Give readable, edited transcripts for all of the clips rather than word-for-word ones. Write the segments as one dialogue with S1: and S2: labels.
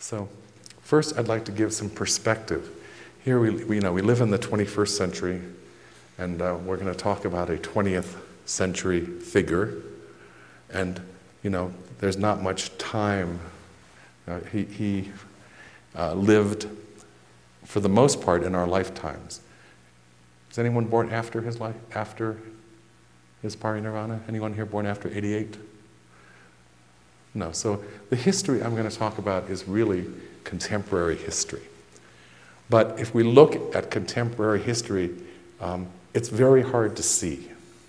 S1: So first I'd like to give some perspective. Here we live in the 21st century, and we're going to talk about a 20th century figure. And, there's not much time. He lived, for the most part, in our lifetimes. Is anyone born after his parinirvana? Anyone here born after 88? No. So the history I'm going to talk about is really contemporary history. But if we look at contemporary history, it's very hard to see.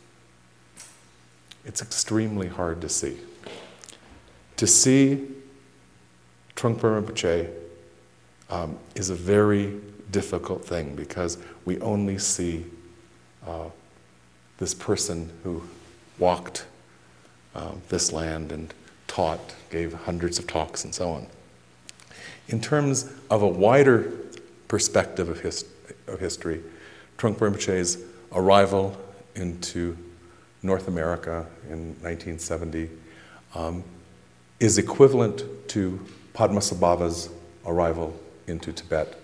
S1: It's extremely hard to see. To see Trungpa Rinpoche is a very difficult thing because we only see this person who walked this land and taught, gave hundreds of talks and so on. In terms of a wider perspective of history, Trungpa Rinpoche's arrival into North America in 1970 is equivalent to Padmasambhava's arrival into Tibet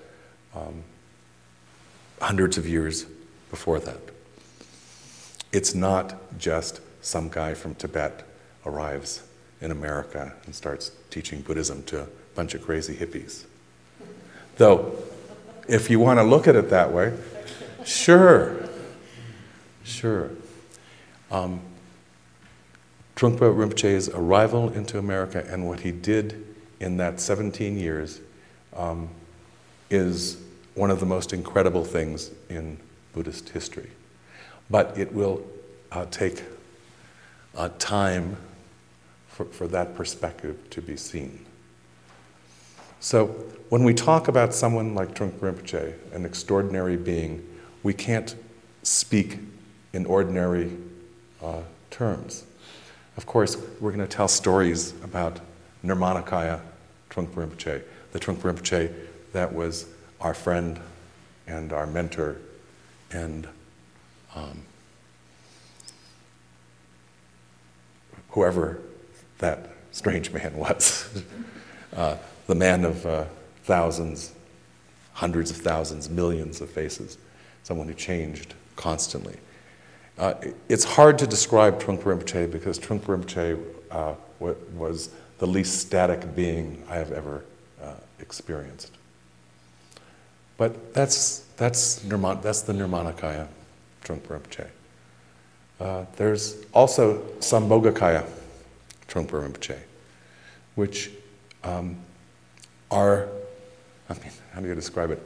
S1: hundreds of years before that. It's not just some guy from Tibet arrives in America and starts teaching Buddhism to a bunch of crazy hippies. Though, if you want to look at it that way, sure. Trungpa Rinpoche's arrival into America and what he did in that 17 years is one of the most incredible things in Buddhist history. But it will take time for that perspective to be seen. So when we talk about someone like Trungpa Rinpoche, an extraordinary being, we can't speak in ordinary terms. Of course, we're going to tell stories about Nirmanakaya Trungpa Rinpoche, the Trungpa Rinpoche that was our friend and our mentor and whoever that strange man was. The man of thousands, hundreds of thousands, millions of faces, someone who changed constantly. It's hard to describe Trungpa Rinpoche because Trungpa Rinpoche was the least static being I have ever experienced. But that's the Nirmanakaya Trungpa Rinpoche. There's also Sambhogakaya Trungpa Rinpoche, which how do you describe it?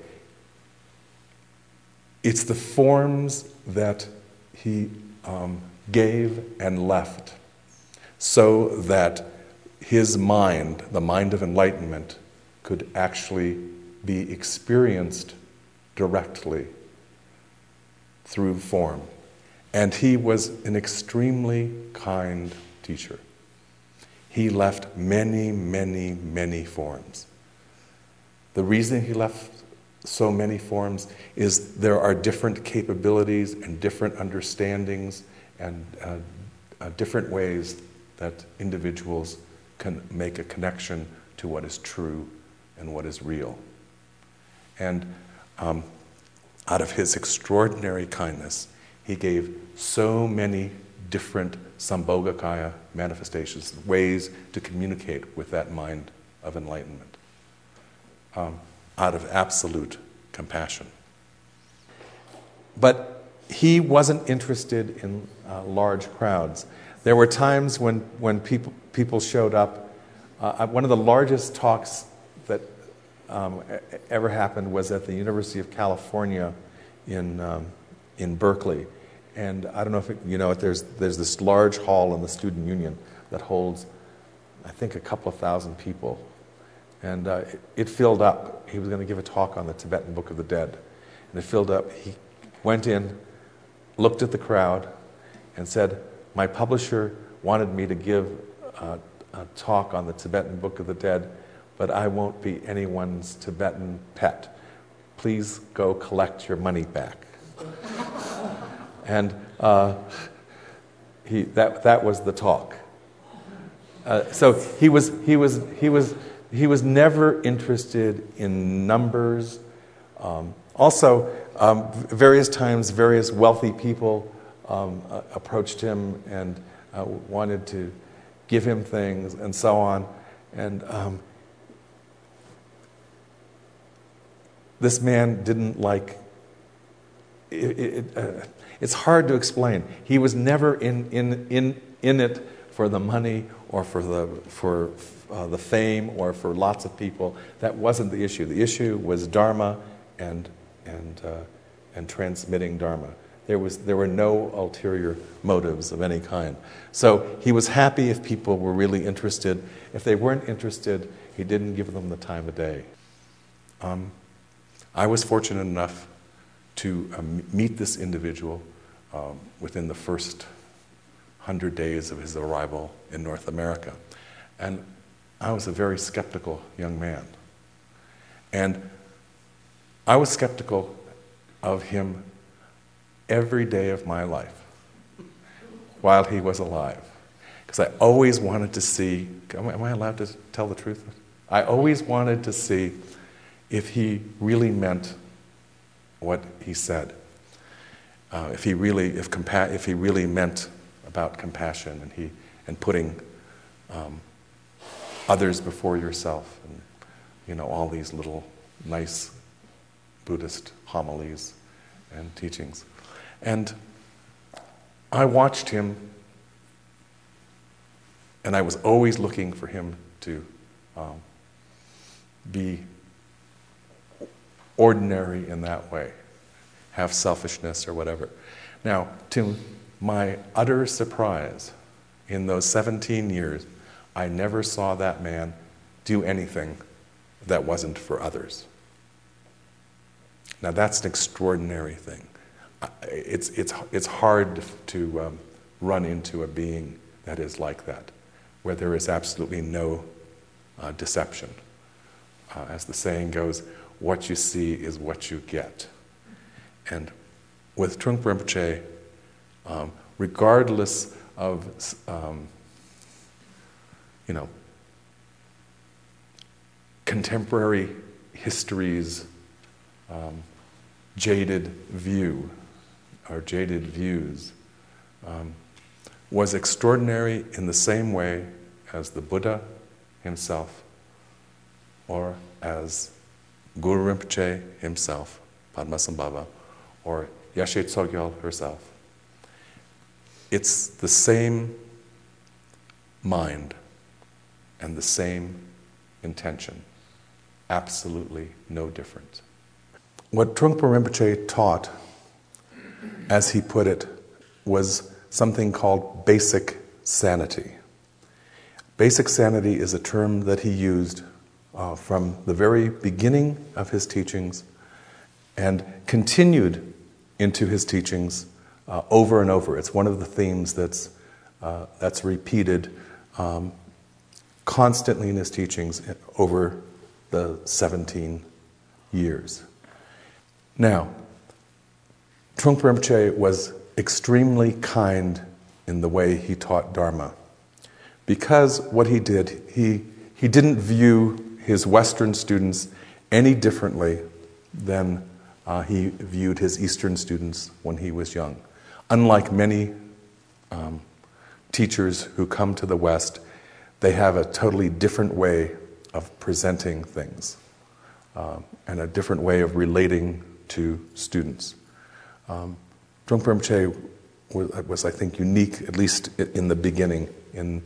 S1: It's the forms that he gave and left so that his mind, the mind of enlightenment, could actually be experienced directly through form. And he was an extremely kind teacher. He left many, many, many forms. The reason he left so many forms is there are different capabilities and different understandings and different ways that individuals can make a connection to what is true and what is real. And out of his extraordinary kindness, he gave so many different Sambhogakaya manifestations, ways to communicate with that mind of enlightenment, out of absolute compassion. But he wasn't interested in large crowds. There were times when people showed up. One of the largest talks that ever happened was at the University of California in Berkeley. And I don't know if you know it, there's this large hall in the Student Union that holds, I think, a couple of thousand people. And it filled up. He was going to give a talk on the Tibetan Book of the Dead. And it filled up. He went in, looked at the crowd, and said, "My publisher wanted me to give a talk on the Tibetan Book of the Dead, but I won't be anyone's Tibetan pet. Please go collect your money back." And that was the talk. So he He was never interested in numbers. Various times, various wealthy people approached him and wanted to give him things and so on. And this man didn't like it. It's hard to explain. He was never in it for the money or for the fame or for lots of people. That wasn't the issue. The issue was Dharma and transmitting Dharma. There were no ulterior motives of any kind. So he was happy if people were really interested. If they weren't interested, he didn't give them the time of day. I was fortunate enough to meet this individual within the first 100 days of his arrival in North America. And I was a very skeptical young man. And I was skeptical of him every day of my life while he was alive. Because I always wanted to see, am I allowed to tell the truth? I always wanted to see if he really meant what he said. If he really meant about compassion and putting others before yourself, and all these little nice Buddhist homilies and teachings. And I watched him, and I was always looking for him to be ordinary in that way, have selfishness or whatever. Now, to my utter surprise, in those 17 years, I never saw that man do anything that wasn't for others. Now that's an extraordinary thing. It's hard to run into a being that is like that, where there is absolutely no deception. As the saying goes, what you see is what you get. And with Trungpa Rinpoche, regardless of contemporary history's jaded view or jaded views, was extraordinary in the same way as the Buddha himself or as Guru Rinpoche himself, Padmasambhava, or Yashe Tsogyal herself. It's the same mind and the same intention. Absolutely no difference. What Trungpa Rinpoche taught, as he put it, was something called basic sanity. Basic sanity is a term that he used from the very beginning of his teachings and continued into his teachings over and over. It's one of the themes that's repeated constantly in his teachings over the 17 years. Now, Trungpa Rinpoche was extremely kind in the way he taught Dharma. Because what he did, he didn't view his Western students any differently than he viewed his Eastern students when he was young. Unlike many teachers who come to the West, they have a totally different way of presenting things and a different way of relating to students. Trungpa Rinpoche was, I think, unique, at least in the beginning, in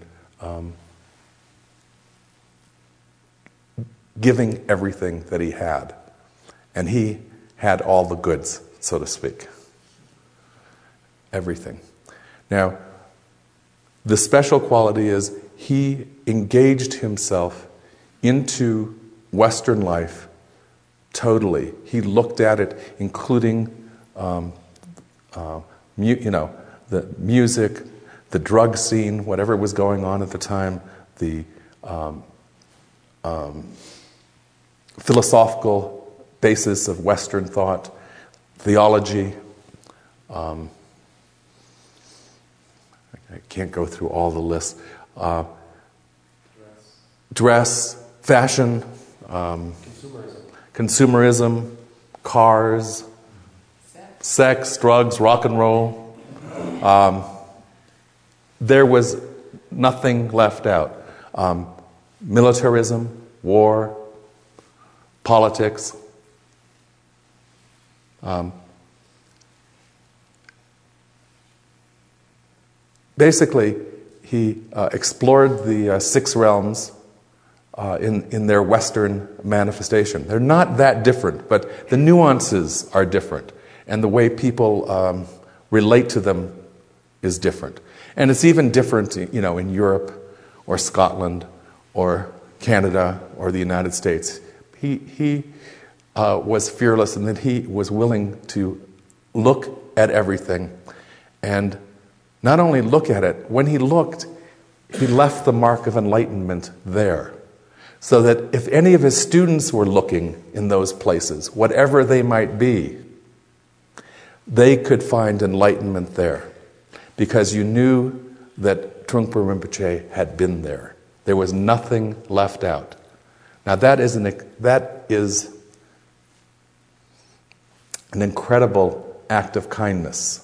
S1: giving everything that he had. And he had all the goods, so to speak. Everything. Now, the special quality is he engaged himself into Western life totally. He looked at it, including the music, the drug scene, whatever was going on at the time, the philosophical basis of Western thought, theology. I can't go through all the lists. Dress, fashion, consumerism, cars, sex, drugs, rock and roll. There was nothing left out. Militarism, war, politics. Basically, he explored the six realms in their Western manifestation. They're not that different, but the nuances are different, and the way people relate to them is different. And it's even different, in Europe or Scotland or Canada or the United States. He was fearless, and that he was willing to look at everything, and not only look at it, when he looked, he left the mark of enlightenment there. So that if any of his students were looking in those places, whatever they might be, they could find enlightenment there. Because you knew that Trungpa Rinpoche had been there. There was nothing left out. Now that is an incredible act of kindness.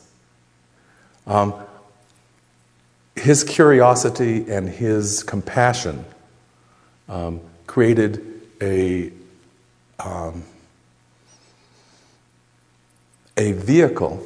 S1: His curiosity and his compassion created a vehicle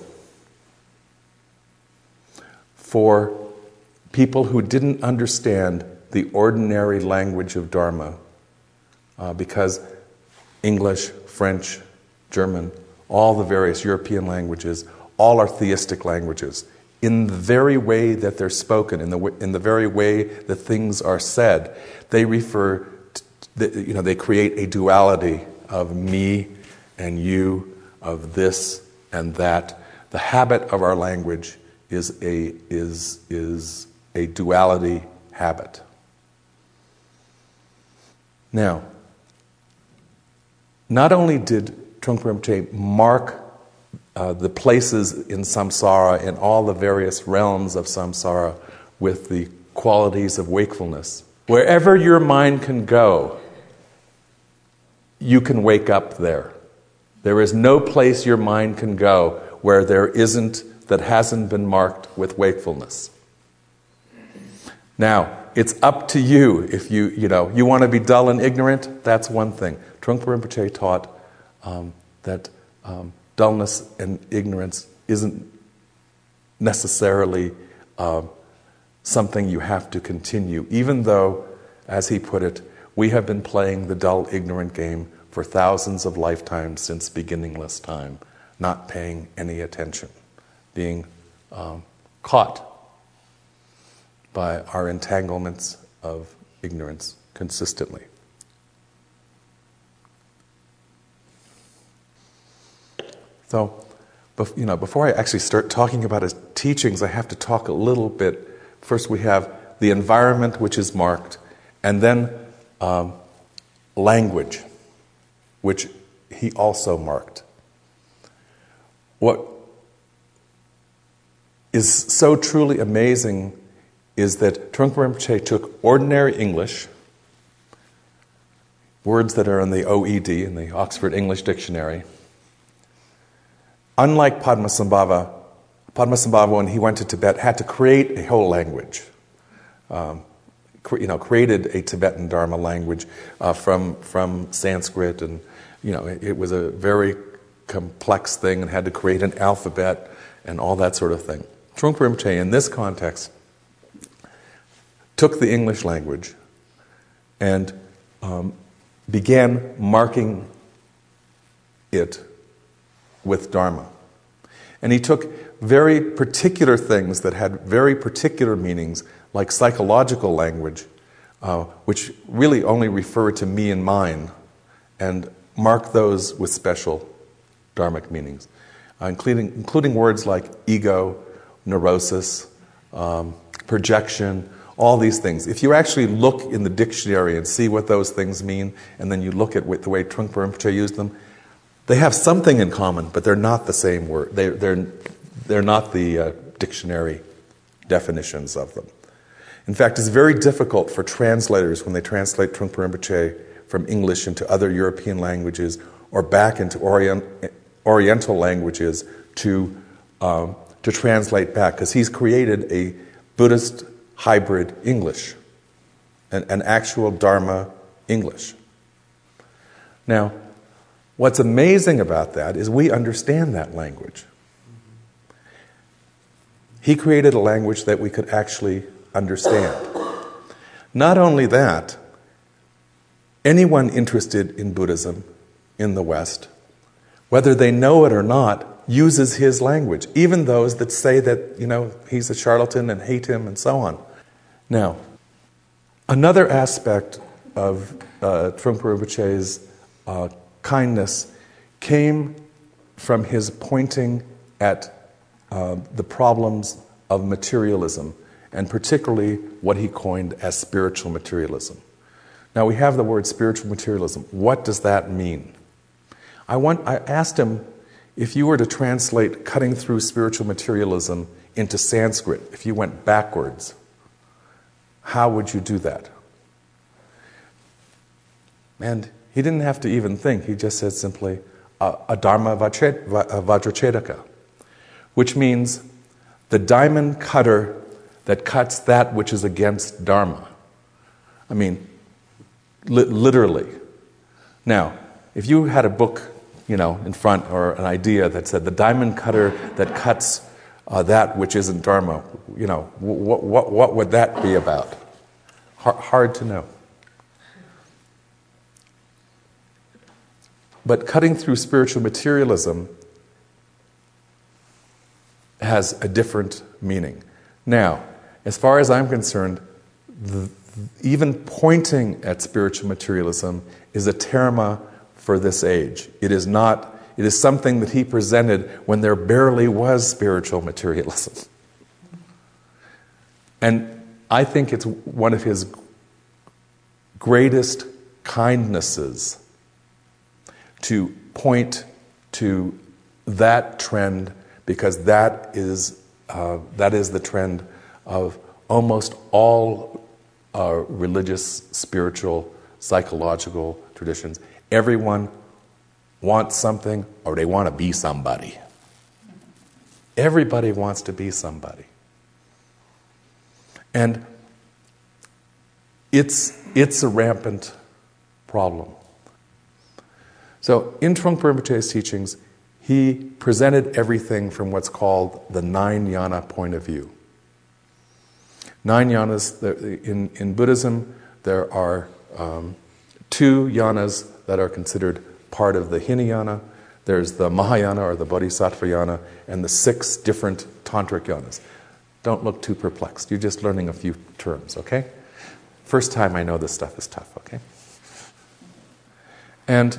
S1: for people who didn't understand the ordinary language of Dharma, because English, French, German, all the various European languages, all are theistic languages. In the very way that they're spoken, in the very way that things are said, they refer to, they create a duality of me and you, of this and that. The habit of our language is a duality habit. Now, not only did Trungpa Rinpoche mark the places in samsara, in all the various realms of samsara, with the qualities of wakefulness. Wherever your mind can go, you can wake up there. There is no place your mind can go where that hasn't been marked with wakefulness. Now, it's up to you. If you want to be dull and ignorant, that's one thing. Trungpa Rinpoche taught that dullness and ignorance isn't necessarily something you have to continue, even though, as he put it, we have been playing the dull, ignorant game for thousands of lifetimes since beginningless time, not paying any attention, being caught by our entanglements of ignorance consistently. So, before I actually start talking about his teachings, I have to talk a little bit. First, we have the environment, which is marked, and then language, which he also marked. What is so truly amazing is that Trungpa Rinpoche took ordinary English, words that are in the OED, in the Oxford English Dictionary. Unlike Padmasambhava, when he went to Tibet, had to create a whole language. Created a Tibetan Dharma language from Sanskrit, and it was a very complex thing, and had to create an alphabet and all that sort of thing. Trungpa Rinpoche, in this context, took the English language and began marking it with Dharma. And he took very particular things that had very particular meanings, like psychological language, which really only refer to me and mine, and mark those with special dharmic meanings, including words like ego, neurosis, projection, all these things. If you actually look in the dictionary and see what those things mean, and then you look at the way Trungpa Rinpoche used them, they have something in common, but they're not the same word. They're not the dictionary definitions of them. In fact, it's very difficult for translators when they translate Trungpa Rinpoche from English into other European languages or back into Oriental languages to translate back, because he's created a Buddhist hybrid English, an actual Dharma English. Now, what's amazing about that is we understand that language. He created a language that we could actually understand. Not only that, anyone interested in Buddhism in the West, whether they know it or not, uses his language, even those that say that, he's a charlatan and hate him and so on. Now, another aspect of Trungpa Rinpoche's kindness came from his pointing at the problems of materialism, and particularly what he coined as spiritual materialism. Now, we have the word spiritual materialism. What does that mean? I asked him, if you were to translate cutting through spiritual materialism into Sanskrit, if you went backwards, how would you do that? And he didn't have to even think. He just said simply, a Dharma Vajrachedaka, which means the diamond cutter that cuts that which is against Dharma. I mean, literally. Now, if you had a book, in front, or an idea that said the diamond cutter that cuts that which isn't Dharma, what would that be about? Hard to know. But cutting through spiritual materialism has a different meaning. Now, as far as I'm concerned, even pointing at spiritual materialism is a terma for this age. It is something that he presented when there barely was spiritual materialism. And I think it's one of his greatest kindnesses to point to that trend, because that is the trend of almost all religious, spiritual, psychological traditions. Everyone wants something, or they want to be somebody. Everybody wants to be somebody. And it's a rampant problem. So in Trungpa Rinpoche's teachings, he presented everything from what's called the 9 jhana point of view. 9 jhanas, in Buddhism, there are 2 jhanas that are considered part of the Hinayana. There's the Mahayana, or the Bodhisattva jhana, and the 6 different tantric jhanas. Don't look too perplexed. You're just learning a few terms, okay? First time I know this stuff is tough, okay? And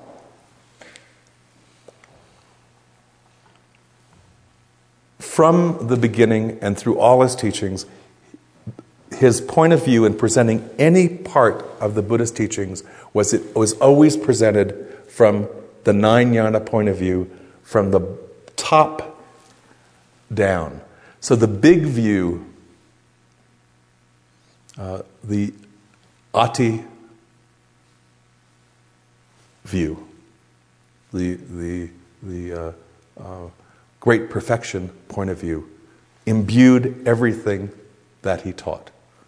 S1: from the beginning and through all his teachings, his point of view in presenting any part of the Buddhist teachings was always presented from the 9 jhana point of view, from the top down. So the big view, the Ati view, the great perfection point of view, imbued everything that he taught.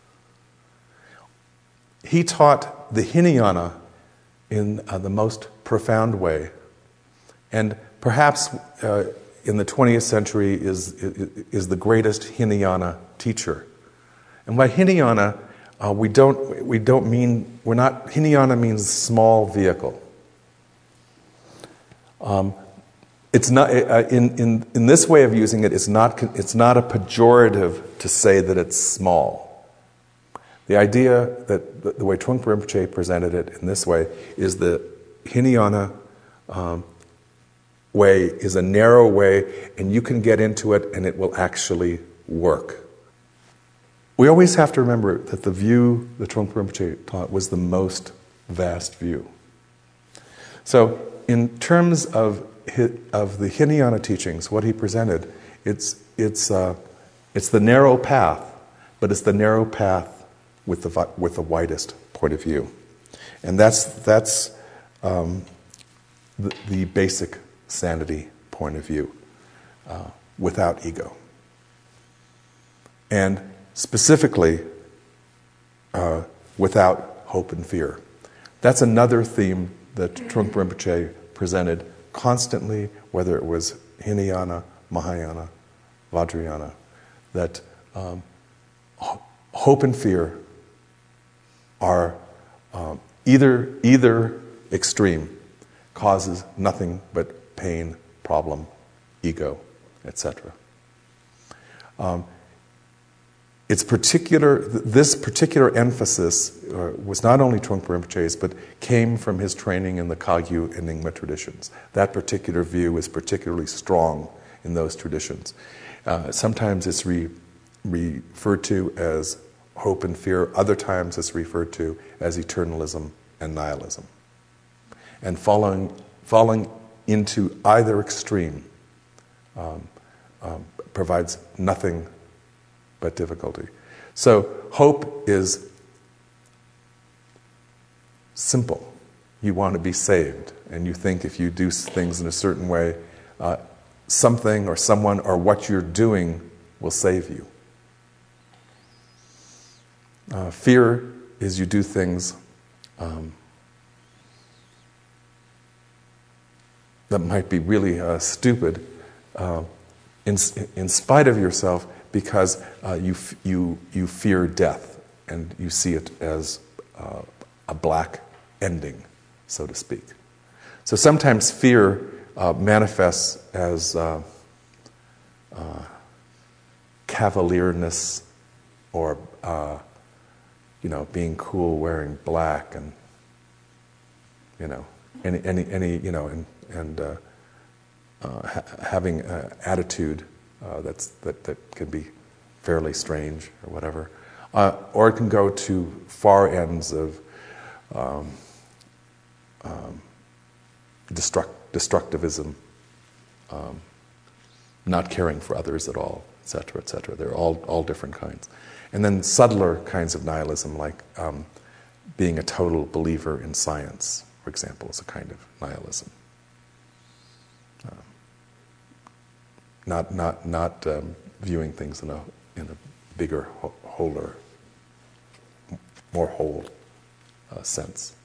S1: He taught the Hinayana in the most profound way, and perhaps in the 20th century is the greatest Hinayana teacher. And by Hinayana, Hinayana means small vehicle. It's not in this way of using it. It's not a pejorative to say that it's small. The idea that the way Trungpa Rinpoche presented it in this way is the Hinayana way is a narrow way, and you can get into it and it will actually work. We always have to remember that the view that Trungpa Rinpoche taught was the most vast view. So in terms of the Hinayana teachings, what he presented, it's the narrow path, but it's the narrow path with the widest point of view. And that's the basic sanity point of view, without ego. And specifically, without hope and fear. That's another theme that Trungpa Rinpoche presented constantly, whether it was Hinayana, Mahayana, Vajrayana, that hope and fear are either extreme causes nothing but pain, problem, ego, etc. This particular emphasis was not only Trungpa Rinpoche's, but came from his training in the Kagyu and Nyingma traditions. That particular view is particularly strong in those traditions. Sometimes it's referred to as hope and fear. Other times it's referred to as eternalism and nihilism. And falling into either extreme provides nothing but difficulty. So hope is simple. You want to be saved, and you think if you do things in a certain way, something or someone or what you're doing will save you. Fear is you do things that might be really stupid in spite of yourself, because you fear death and you see it as a black ending, so to speak. So sometimes fear manifests as cavalierness, or being cool, wearing black, and having an attitude that can be fairly strange or whatever, or it can go to far ends of destructivism, not caring for others at all, etc., etc. They're all different kinds. And then subtler kinds of nihilism, like being a total believer in science, for example, is a kind of nihilism. Not viewing things in a bigger, wholer, more whole sense.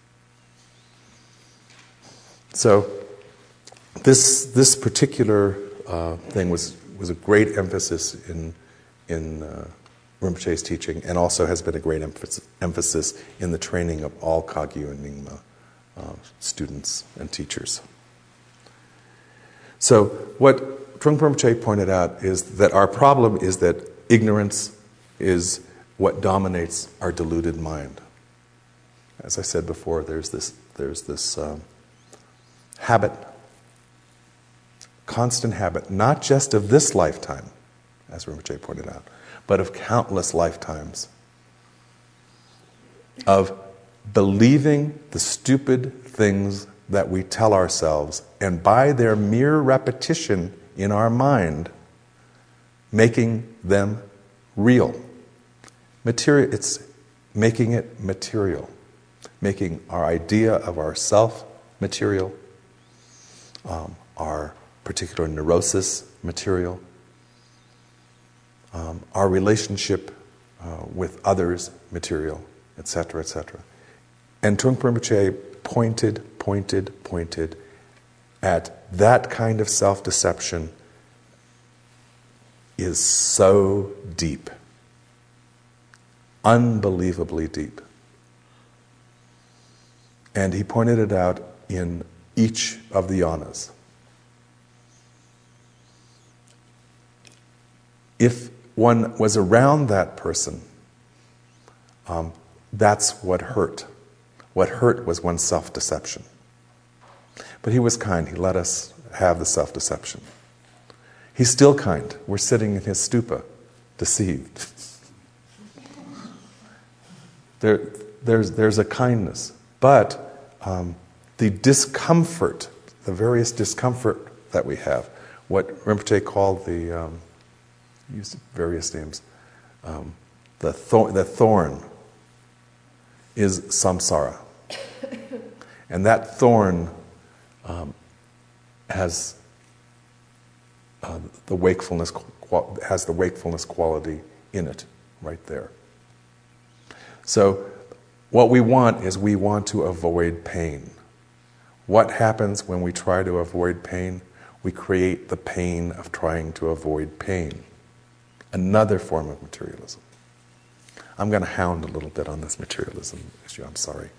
S1: So this particular thing was a great emphasis in Rinpoche's teaching, and also has been a great emphasis in the training of all Kagyu and Nyingma students and teachers. So what Trungpa Rinpoche pointed out is that our problem is that ignorance is what dominates our deluded mind. As I said before, there's this habit, constant habit, not just of this lifetime, as Rinpoche pointed out, but of countless lifetimes, of believing the stupid things that we tell ourselves, and by their mere repetition in our mind, making them real. It's making it material, making our idea of ourself material, our particular neurosis material, our relationship with others material, etc., etc. And Trungpa Rinpoche pointed at that kind of self-deception is so deep, unbelievably deep. And he pointed it out in each of the yanas. If one was around that person, that's what hurt. What hurt was one's self-deception. But he was kind. He let us have the self-deception. He's still kind. We're sitting in his stupa, deceived. There's a kindness. But the discomfort, the various discomfort that we have, what Rinpoche called used various names, The thorn is samsara. And that thorn has the wakefulness quality in it, right there. So what we want is we want to avoid pain. What happens when we try to avoid pain? We create the pain of trying to avoid pain. Another form of materialism. I'm going to hound a little bit on this materialism issue, I'm sorry.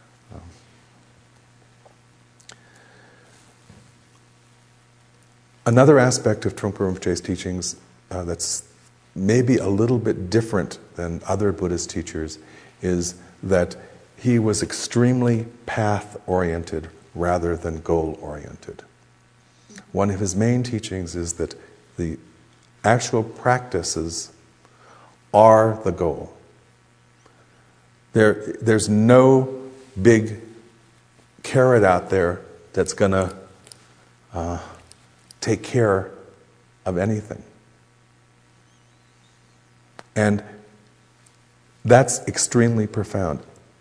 S1: Another aspect of Trungpa Rinpoche's teachings that's maybe a little bit different than other Buddhist teachers is that he was extremely path-oriented rather than goal-oriented. One of his main teachings is that the actual practices are the goal. There's no big carrot out there that's going to take care of anything. And that's extremely profound.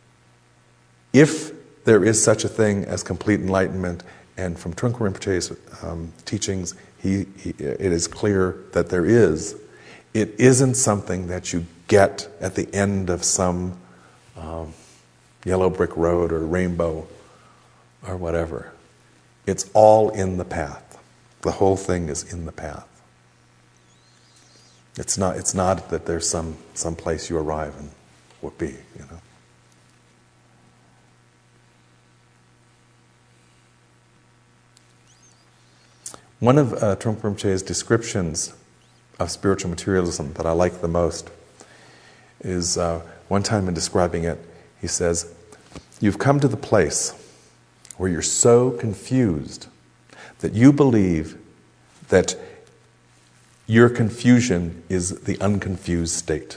S1: If there is such a thing as complete enlightenment, and from Trungpa Rinpoche's teachings, it is clear that there is, it isn't something that you get at the end of some yellow brick road or rainbow or whatever. It's all in the path. The whole thing is in the path. It's not that there's some place you arrive and whoopee, you know. One of Trungpa Rinpoche's descriptions of spiritual materialism that I like the most is one time in describing it, he says, "You've come to the place where you're so confused that you believe that your confusion is the unconfused state."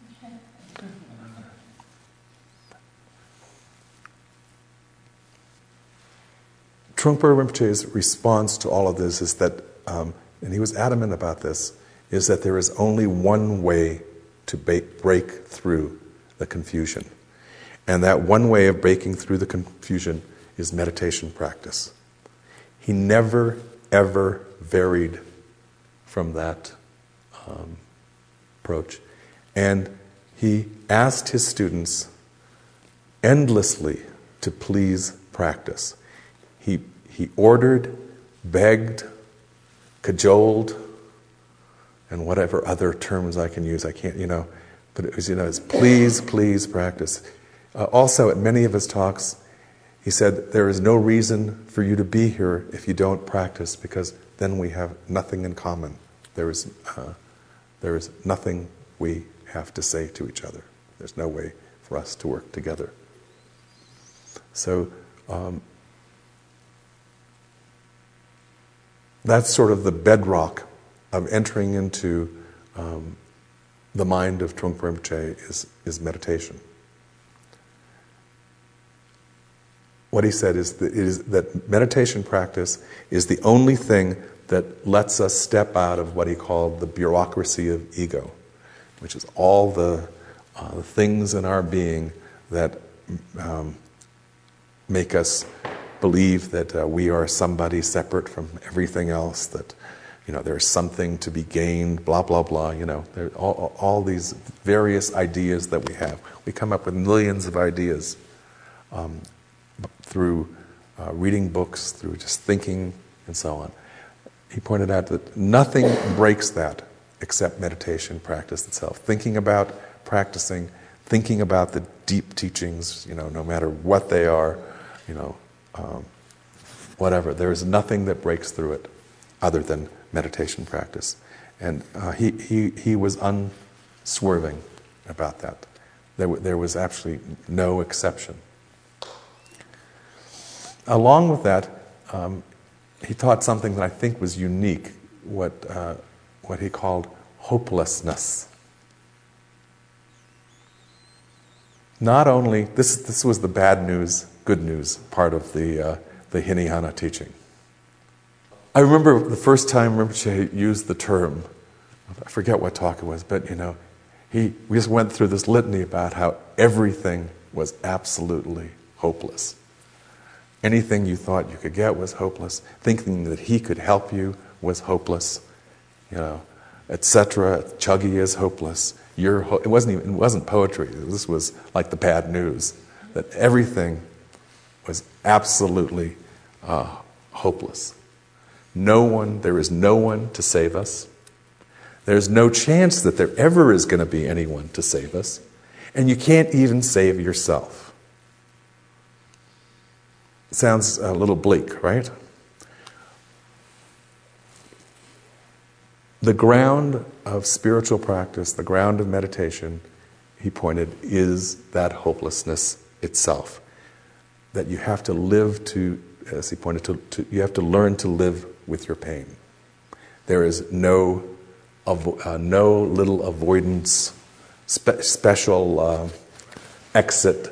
S1: Trungpa Rinpoche's response to all of this is that, and he was adamant about this, is that there is only one way to break through the confusion. And that one way of breaking through the confusion is meditation practice. He never, ever varied from that approach. And he asked his students endlessly to please practice. He ordered, begged, cajoled, and whatever other terms I can use, I can't, but it was, it's please, please practice. Also, at many of his talks, he said, there is no reason for you to be here if you don't practice, because then we have nothing in common. There is nothing we have to say to each other. There's no way for us to work together. So, that's sort of the bedrock of entering into the mind of Trungpa Rinpoche is meditation. What he said is that meditation practice is the only thing that lets us step out of what he called the bureaucracy of ego, which is all the things in our being that make us believe that we are somebody separate from everything else, that there's something to be gained, blah, blah, blah. There are all these various ideas that we have. We come up with millions of ideas through reading books, through just thinking, and so on. He pointed out that nothing breaks that except meditation practice itself. Thinking about practicing, thinking about the deep teachings, no matter what they are, whatever. There is nothing that breaks through it other than meditation practice. And he was unswerving about that. There was actually no exception. Along with that, he taught something that I think was unique, what he called hopelessness. Not only, this was the bad news, good news part of the Hinayana teaching. I remember the first time Rinpoche used the term, I forget what talk it was, but We just went through this litany about how everything was absolutely hopeless. Anything you thought you could get was hopeless. Thinking that he could help you was hopeless. Etc. Chuggy is hopeless. It wasn't poetry. This was like the bad news. That everything was absolutely hopeless. There is no one to save us. There's no chance that there ever is going to be anyone to save us. And you can't even save yourself. Sounds a little bleak, right? The ground of spiritual practice, the ground of meditation, he pointed, is that hopelessness itself. That you have to live to, as he pointed you have to learn to live with your pain. There is no little avoidance, special exit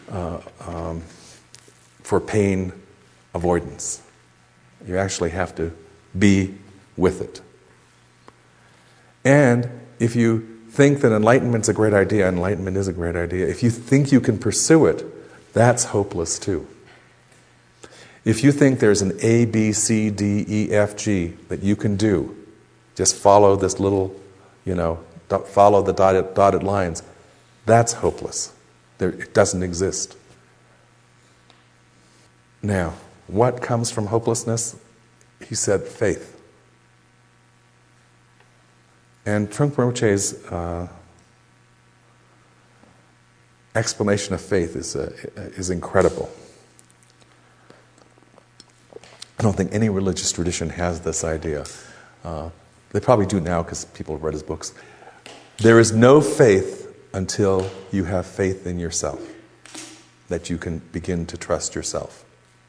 S1: for pain avoidance. You actually have to be with it. And if you think that enlightenment's a great idea, enlightenment is a great idea. If you think you can pursue it, that's hopeless too. If you think there's an A, B, C, D, E, F, G that you can do, just follow this little, follow the dotted lines, that's hopeless. It doesn't exist. Now, what comes from hopelessness? He said faith. And Trungpa Rinpoche's explanation of faith is incredible. I don't think any religious tradition has this idea. They probably do now because people have read his books. There is no faith until you have faith in yourself, that you can begin to trust yourself.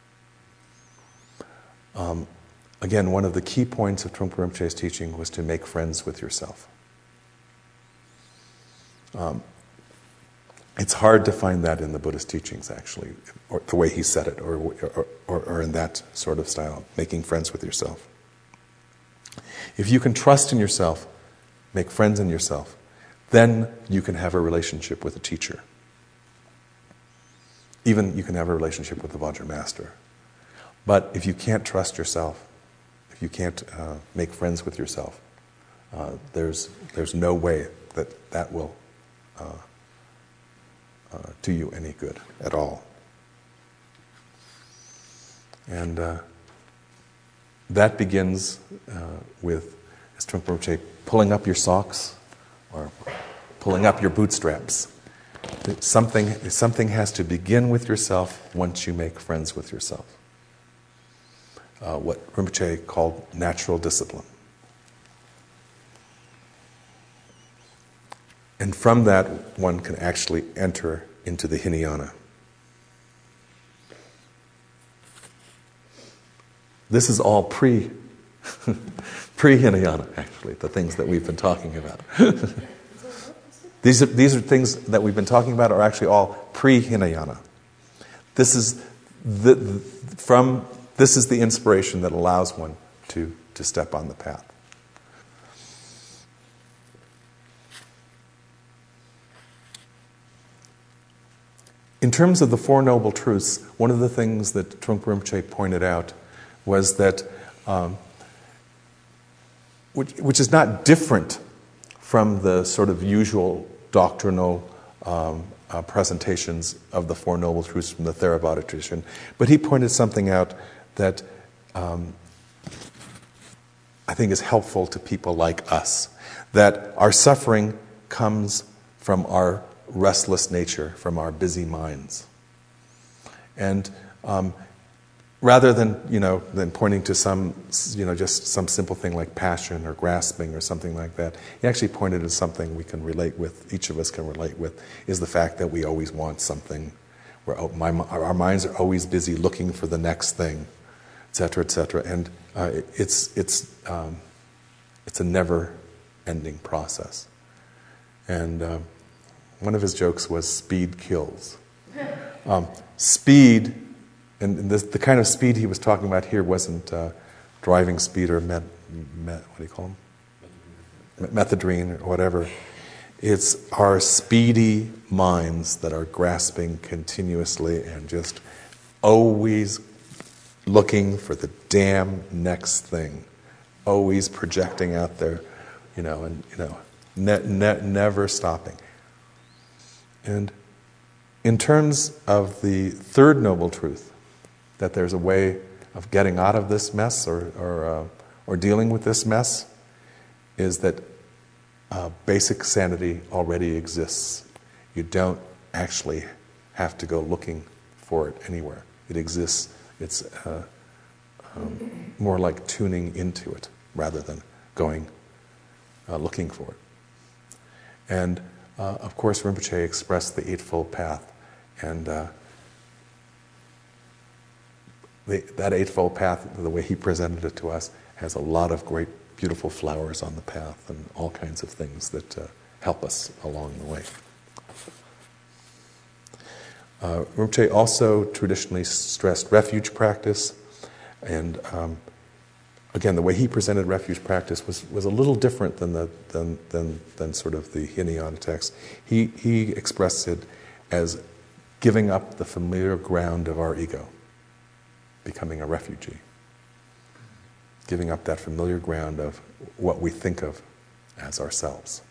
S1: Again, one of the key points of Trungpa Rinpoche's teaching was to make friends with yourself. It's hard to find that in the Buddhist teachings, actually, or the way he said it, or in that sort of style, making friends with yourself. If you can trust in yourself, make friends in yourself, then you can have a relationship with a teacher. Even you can have a relationship with the Vajra Master. But if you can't trust yourself, if you can't make friends with yourself, there's no way that will do you any good at all. And that begins with, as Trungpa Rinpoche, pulling up your socks or pulling up your bootstraps. Something has to begin with yourself once you make friends with yourself. What Rinpoche called natural discipline. And from that, one can actually enter into the Hinayana. This is all pre-Hinayana, actually, the things that we've been talking about. These are things that we've been talking about are actually all pre-Hinayana. This is the inspiration that allows one to step on the path. In terms of the Four Noble Truths, one of the things that Trungpa Rinpoche pointed out was that, which is not different from the sort of usual doctrinal presentations of the Four Noble Truths from the Theravada tradition, but he pointed something out that I think is helpful to people like us, that our suffering comes from our restless nature, from our busy minds. And rather than pointing to some, just some simple thing like passion or grasping or something like that, he actually pointed to something we can relate with, each of us can relate with, is the fact that we always want something. Our minds are always busy looking for the next thing, etc., etc. And it's a never-ending process. And one of his jokes was speed kills. Speed, and the kind of speed he was talking about here wasn't driving speed or what do you call them? Methadone or whatever. It's our speedy minds that are grasping continuously and just always looking for the damn next thing, always projecting out there, never stopping. And in terms of the third noble truth, that there's a way of getting out of this mess or dealing with this mess, is that basic sanity already exists. You don't actually have to go looking for it anywhere. It exists. It's more like tuning into it rather than going looking for it. And of course, Rinpoche expressed the Eightfold Path, and that Eightfold Path, the way he presented it to us, has a lot of great, beautiful flowers on the path and all kinds of things that help us along the way. Rinpoche also traditionally stressed refuge practice, and again, the way he presented refuge practice was a little different than sort of the Hinayana text. He expressed it as giving up the familiar ground of our ego, becoming a refugee. Giving up that familiar ground of what we think of as ourselves.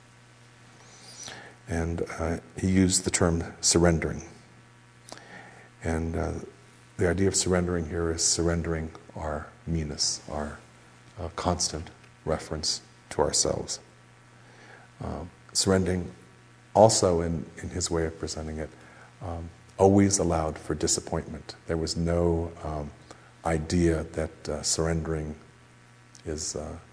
S1: And he used the term surrendering. And the idea of surrendering here is surrendering our me-ness, our constant reference to ourselves. Surrendering also, in his way of presenting it, always allowed for disappointment. There was no idea that surrendering is...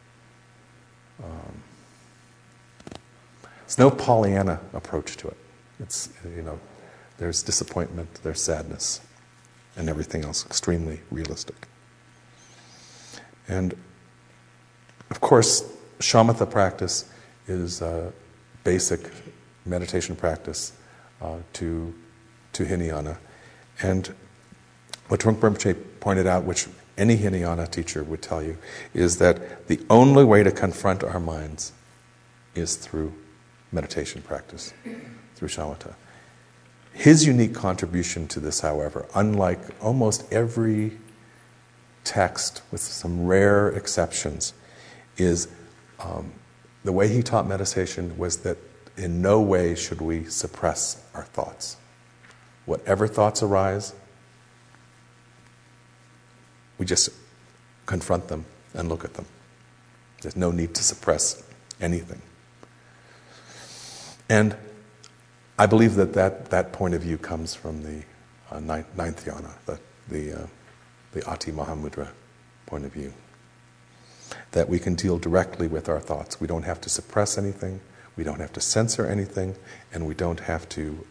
S1: it's no Pollyanna approach to it. It's, there's disappointment, there's sadness, and everything else extremely realistic. And of course, shamatha practice is a basic meditation practice to Hinayana. And what Trungpa Rinpoche pointed out, which any Hinayana teacher would tell you, is that the only way to confront our minds is through meditation practice, through shamatha. His unique contribution to this, however, unlike almost every text, with some rare exceptions, is the way he taught meditation was that in no way should we suppress our thoughts. Whatever thoughts arise, we just confront them and look at them. There's no need to suppress anything. And I believe that point of view comes from the ninth yana, the Ati Mahamudra point of view. That we can deal directly with our thoughts. We don't have to suppress anything, we don't have to censor anything, and we don't have to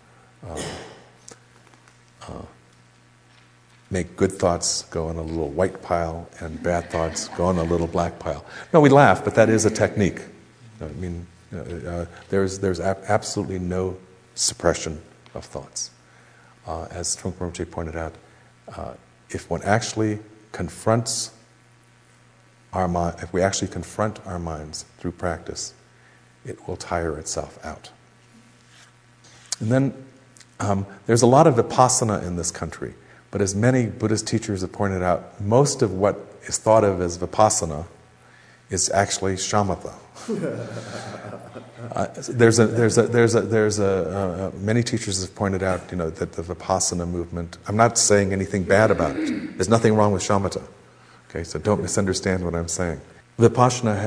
S1: make good thoughts go in a little white pile and bad thoughts go in a little black pile. No, we laugh, but that is a technique. I mean, there's absolutely no suppression of thoughts. As Trungpa Rinpoche pointed out, if one actually confronts if we actually confront our minds through practice, it will tire itself out. And then there's a lot of vipassana in this country, but as many Buddhist teachers have pointed out, most of what is thought of as vipassana is actually shamatha. Many teachers have pointed out, that the vipassana movement. I'm not saying anything bad about it. There's nothing wrong with shamatha. Okay, so don't misunderstand what I'm saying. Vipassana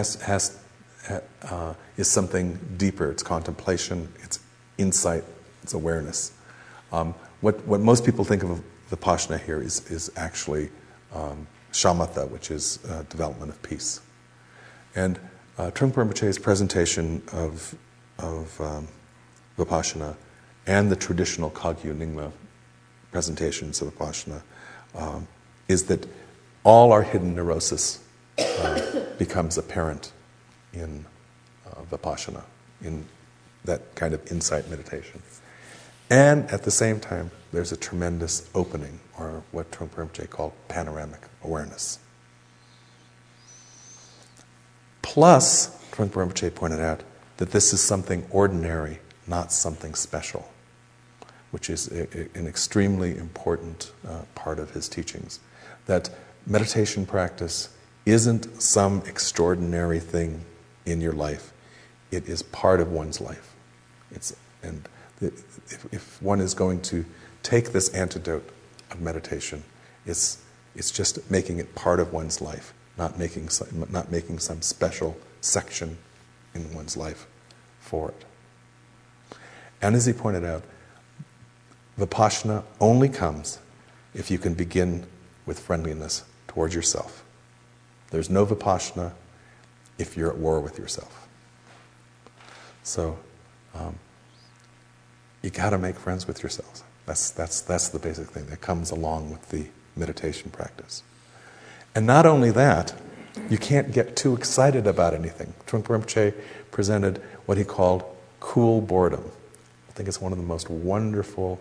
S1: is something deeper. It's contemplation. It's insight. It's awareness. What most people think of vipassana here is actually shamatha, which is development of peace. And Trungpa Rinpoche's presentation of vipassana and the traditional Kagyu Nyingma presentations of vipassana is that all our hidden neurosis becomes apparent in vipassana, in that kind of insight meditation. And at the same time, there's a tremendous opening, or what Trungpa Rinpoche called panoramic awareness. Plus, Trungpa Rinpoche pointed out that this is something ordinary, not something special, which is an extremely important part of his teachings. That meditation practice isn't some extraordinary thing in your life. It is part of one's life. If one is going to take this antidote of meditation, it's just making it part of one's life, not making some special section in one's life for it. And as he pointed out, Vipassana only comes if you can begin with friendliness towards yourself. There's no Vipassana if you're at war with yourself. So you got to make friends with yourselves. That's the basic thing that comes along with the meditation practice. And not only that, you can't get too excited about anything. Trungpa Rinpoche presented what he called cool boredom. I think it's one of the most wonderful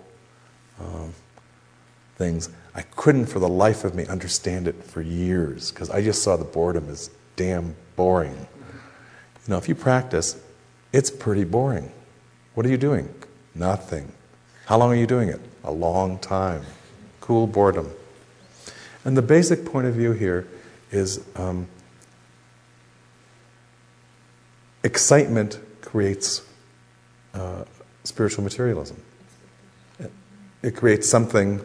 S1: things. I couldn't for the life of me understand it for years because I just saw the boredom as damn boring. You know, if you practice, it's pretty boring. What are you doing? Nothing. How long are you doing it? A long time. Cool boredom. And the basic point of view here is excitement creates spiritual materialism. It creates something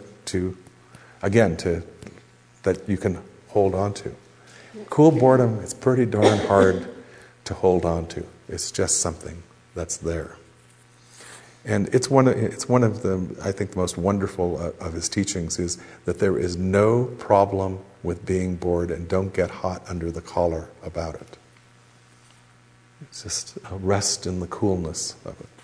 S1: that you can hold on to. Cool boredom is pretty darn hard to hold on to. It's just something that's there. And it's one of the, I think, the most wonderful of his teachings is that there is no problem with being bored, and don't get hot under the collar about it. It's just a rest in the coolness of it.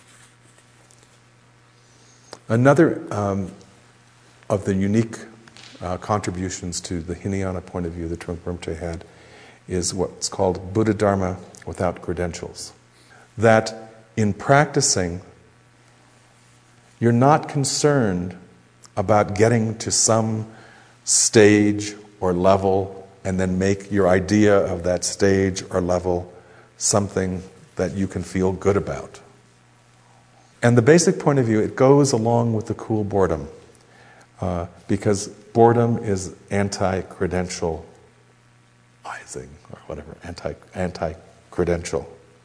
S1: Another of the unique contributions to the Hinayana point of view that Trungpa Rinpoche had is what's called Buddha Dharma without credentials. That in practicing, you're not concerned about getting to some stage or level and then make your idea of that stage or level something that you can feel good about. And the basic point of view, it goes along with the cool boredom, because boredom is anti-credentializing, or whatever, anti-credential.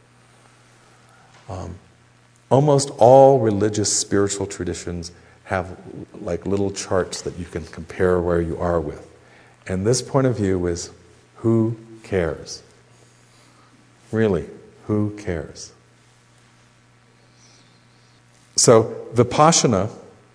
S1: Almost all religious spiritual traditions have like little charts that you can compare where you are with. And this point of view is, who cares? Really, who cares? So Vipassana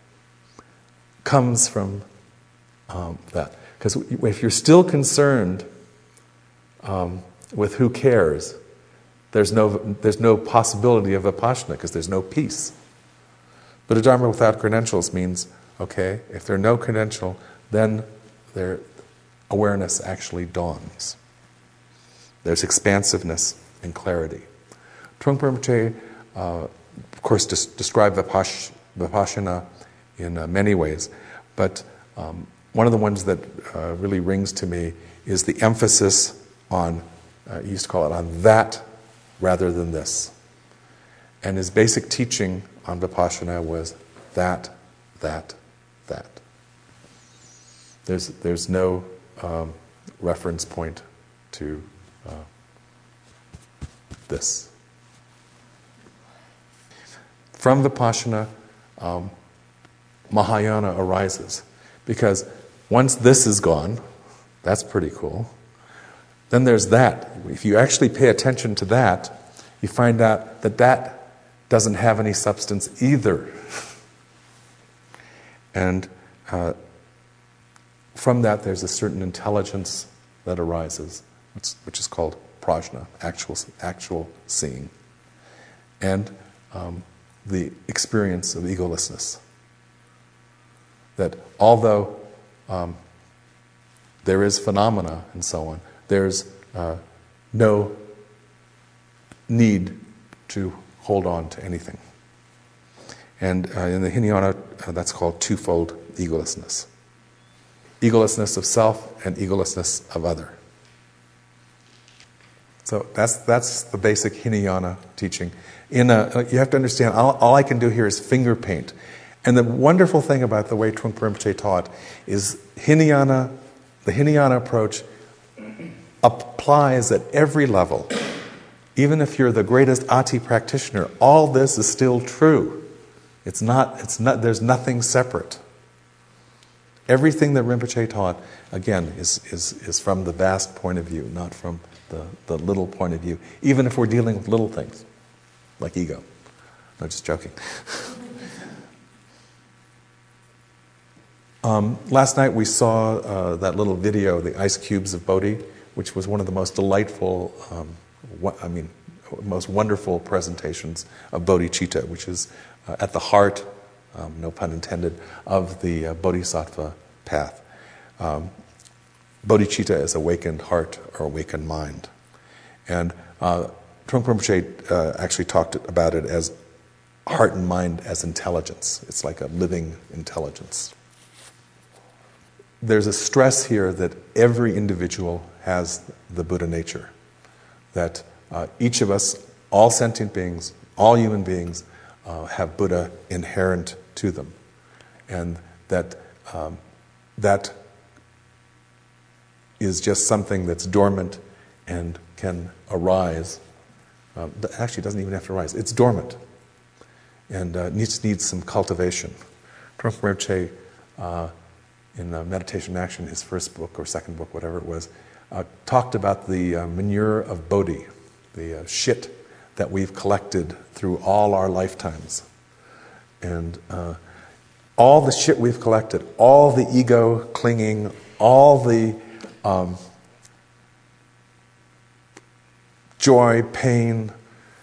S1: comes from that. Because if you're still concerned with who cares, there's no possibility of Vipassana because there's no peace. Buddha Dharma without credentials means, okay, if there's no credential, then their awareness actually dawns. There's expansiveness and clarity. Trungpa Rinpoche, of course, described Vipassana in many ways, but one of the ones that really rings to me is the emphasis on, he used to call it on that rather than this. And his basic teaching on Vipassana was that. There's no reference point to this. From Vipassana, Mahayana arises. Because once this is gone, that's pretty cool. Then there's that. If you actually pay attention to that, you find out that that doesn't have any substance either. And from that, there's a certain intelligence that arises, which is called prajna, actual seeing, and the experience of egolessness. That although there is phenomena and so on, there's no need to hold on to anything. And in the Hinayana, that's called twofold egolessness. Egolessness of self and egolessness of other. So that's the basic Hinayana teaching. You have to understand, all I can do here is finger paint. And the wonderful thing about the way Trungpa Rinpoche taught is the Hinayana approach applies at every level. Even if you're the greatest Ati practitioner, all this is still true. It's not, there's nothing separate. Everything that Rinpoche taught, again, is from the vast point of view, not from the little point of view, even if we're dealing with little things, like ego. No, just joking. Last night we saw that little video, the Ice Cubes of Bodhi, which was one of the most delightful, most wonderful presentations of bodhicitta, which is at the heart, no pun intended, of the bodhisattva path. Bodhicitta is awakened heart or awakened mind. And Trungpa Rinpoche actually talked about it as heart and mind as intelligence. It's like a living intelligence. There's a stress here that every individual has the Buddha nature. That each of us, all sentient beings, all human beings, have Buddha inherent to them. And that that is just something that's dormant and can arise. Actually, it doesn't even have to arise. It's dormant and needs some cultivation. Trungpa Rinpoche, in Meditation in Action, his first book or second book, whatever it was, talked about the manure of Bodhi, the shit that we've collected through all our lifetimes. And all the shit we've collected, all the ego clinging, all the joy, pain,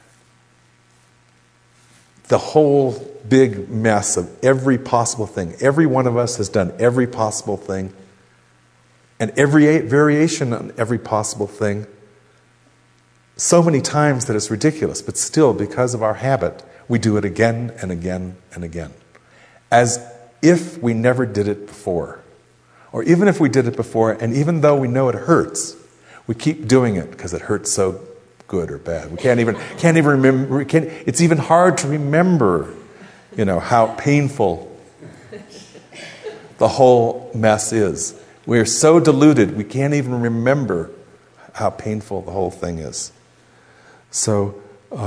S1: the whole big mess of every possible thing. Every one of us has done every possible thing, and every variation on every possible thing so many times that it's ridiculous, but still, because of our habit, we do it again and again and again. As if we never did it before. Or even if we did it before, and even though we know it hurts, we keep doing it because it hurts so good or bad. We can't even remember. It's even hard to remember, how painful the whole mess is. We're so deluded, we can't even remember how painful the whole thing is. So,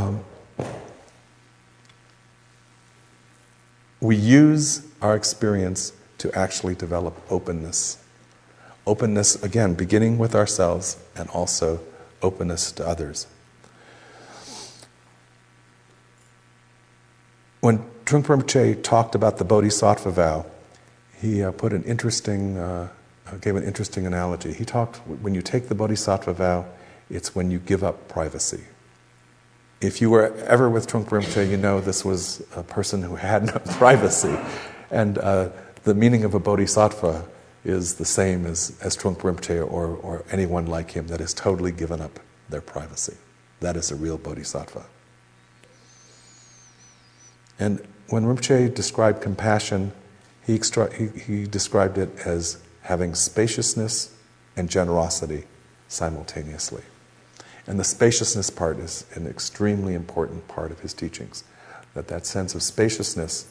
S1: we use our experience to actually develop openness. Openness, again, beginning with ourselves and also openness to others. When Trungpa Rinpoche talked about the Bodhisattva vow, he gave an interesting analogy. He talked, when you take the Bodhisattva vow, it's when you give up privacy. If you were ever with Trungpa Rinpoche, you know this was a person who had no privacy. And the meaning of a bodhisattva is the same as Trungpa Rinpoche or anyone like him that has totally given up their privacy. That is a real bodhisattva. And when Rinpoche described compassion, he described it as having spaciousness and generosity simultaneously. And the spaciousness part is an extremely important part of his teachings. That sense of spaciousness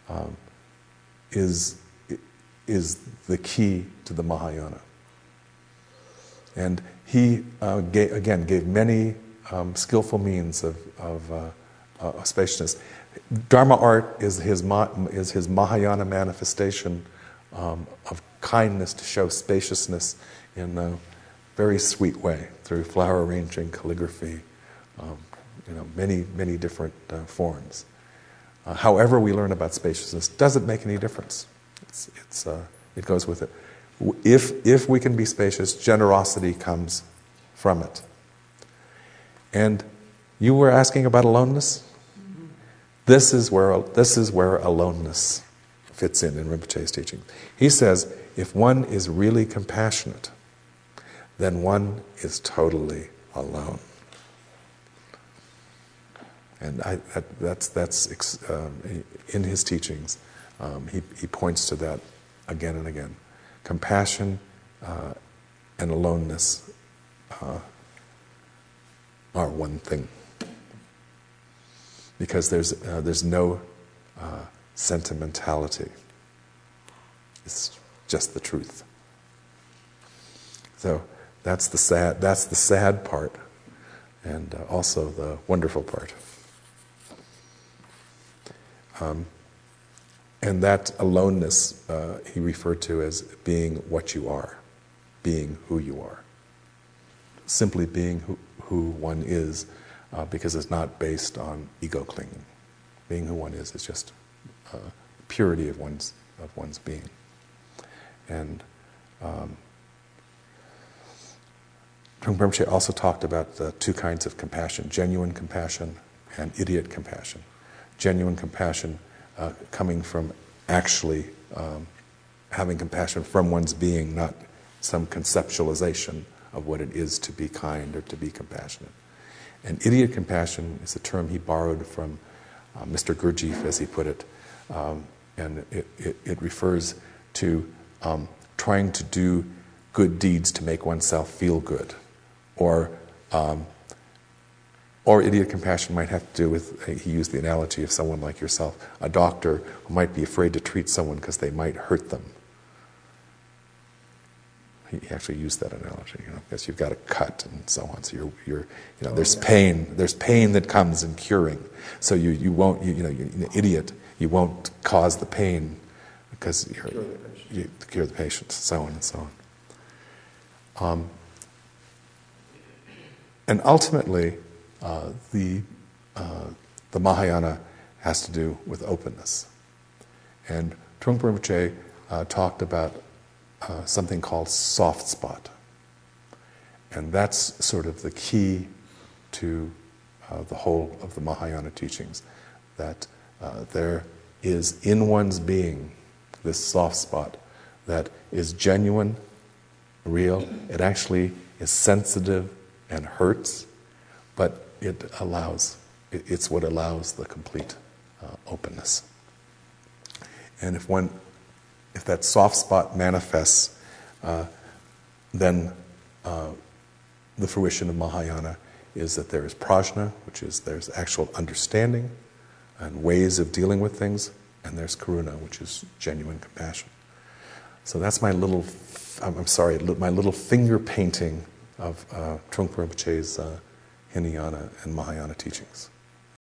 S1: is the key to the Mahayana. And he, gave many skillful means of spaciousness. Dharma art is his Mahayana manifestation of kindness to show spaciousness in a very sweet way through flower arranging, calligraphy, many different forms. However we learn about spaciousness doesn't make any difference. It goes with it. If we can be spacious, generosity comes from it. And you were asking about aloneness? Mm-hmm. This is where aloneness fits in Rinpoche's teaching. He says, if one is really compassionate, then one is totally alone. And that's in his teachings. He points to that again and again. Compassion and aloneness are one thing. Because there's no sentimentality. It's just the truth. So that's the sad part, and also the wonderful part. And that aloneness he referred to as being what you are, being who you are. Simply being who one is, because it's not based on ego clinging. Being who one is just purity of one's being. And Trungpa Rinpoche also talked about the two kinds of compassion: genuine compassion and idiot compassion. Genuine compassion coming from actually having compassion from one's being, not some conceptualization of what it is to be kind or to be compassionate. And idiot compassion is a term he borrowed from Mr. Gurdjieff, as he put it, and it refers to trying to do good deeds to make oneself feel good, or idiot compassion might have to do with, he used the analogy of someone like yourself, a doctor who might be afraid to treat someone because they might hurt them. He actually used that analogy, because you've got a cut and so on. So there's pain that comes in curing. So you won't, you're an idiot. You won't cause the pain because you cure the patient, so on and so on. And ultimately, the Mahayana has to do with openness. And Trungpa Rinpoche talked about something called soft spot. And that's sort of the key to the whole of the Mahayana teachings, that there is in one's being this soft spot that is genuine, real. It actually is sensitive and hurts, but it's what allows the complete openness. And if that soft spot manifests, then the fruition of Mahayana is that there is prajna, which is there's actual understanding and ways of dealing with things, and there's karuna, which is genuine compassion. So that's my little finger painting of Trungpa Rinpoche's Hinayana and Mahayana teachings.